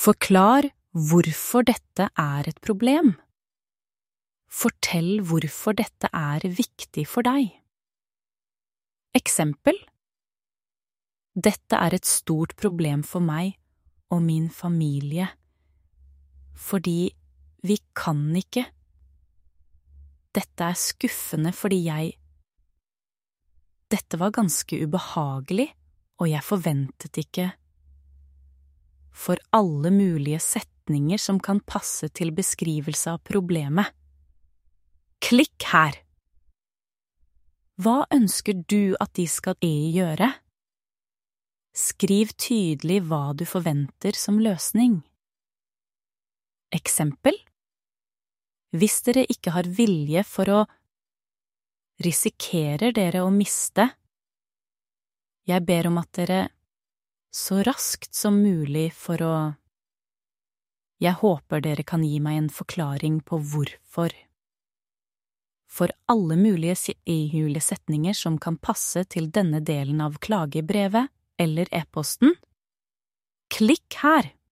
Forklar hvorfor dette er et problem. Fortell hvorfor dette er viktig for deg. Eksempel: Dette er et stort problem for meg og min familie, fordi vi kan ikke. Dette er skuffende fordi Dette var ganske ubehagelig, og jeg forventet ikke. For alle mulige setninger som kan passe til beskrivelse av problemet. Klikk her! Hva ønsker du at de skal gjøre? Skriv tydelig hva du forventer som løsning. Eksempel: Hvis dere ikke har vilje for å risikerer dere å miste. Jeg ber om at dere så raskt som mulig Jeg håper dere kan gi meg en forklaring på hvorfor. For alle mulige setninger som kan passe til denne delen av klagebrevet eller e-posten, klikk her!